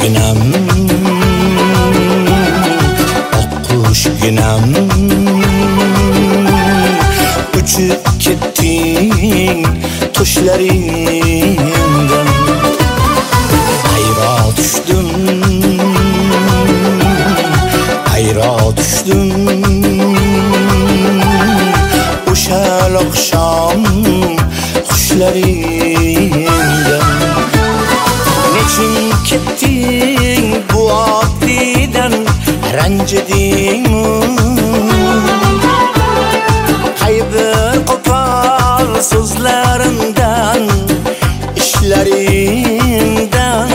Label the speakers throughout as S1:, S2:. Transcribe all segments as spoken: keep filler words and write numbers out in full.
S1: qushginam, oq qushginam, uchib ketding tushlaringdan. Ayro tushdim, ayro tushdim, o'sha oqshom qushlaringdan. Nechun ketding bu oddidan, ranjidingmi? Qaybir qo'pol so'zlarimdan, ishlaringdan.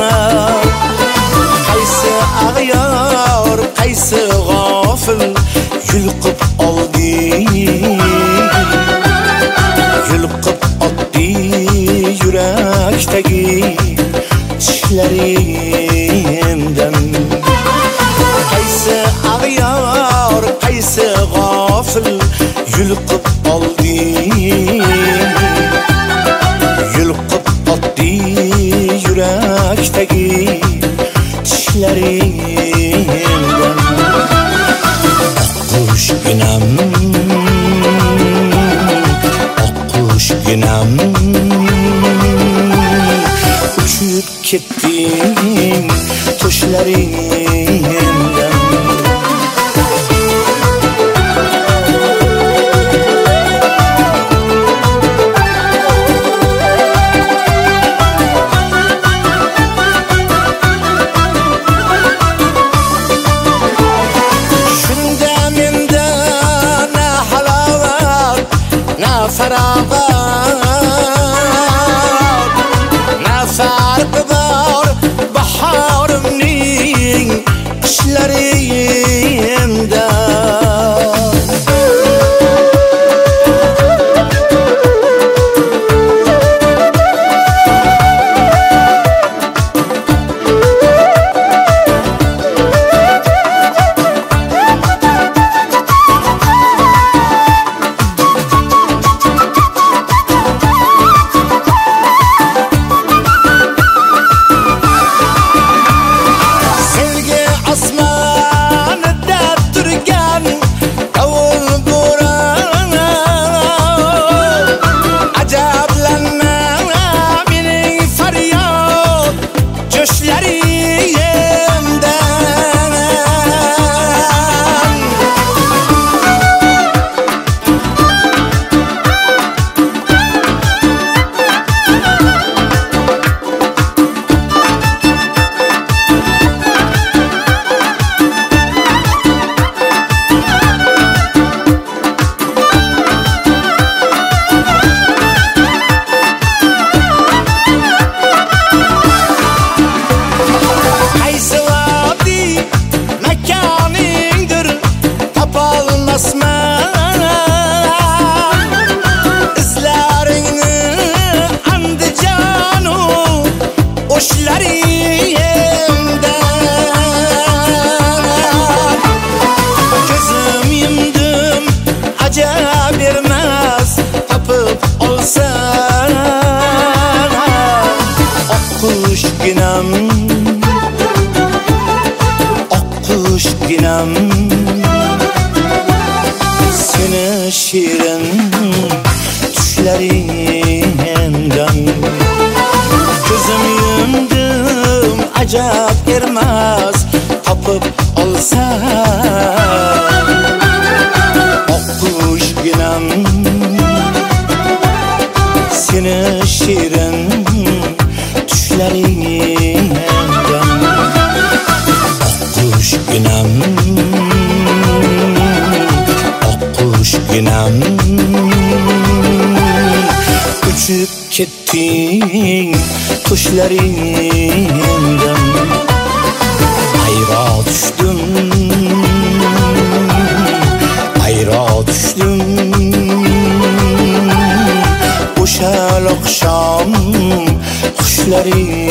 S1: Qaysi ag'yor, qaysi g'ofil yulqib olding, yulqib otdi yurakdagi tishlaringdan. Qaysi ag'yor, qaysi g'ofil yulqib olding, yulqib otdi yurakdagi tishlaringdan. Oq qushginam, oq qushginam, uchib ketding tushlaringdan. Qushginam, seni shirin tushlaringdan. Ko'zim yumdim, ajab ermas topib olsam. Oq qushginam, seni shirin tushlaringdan. Qushginam, oq qushginam, uchib ketding tushlaringdan. Ayro tushdim, ayro tushdim, o'sha oqshom qushlaringdan.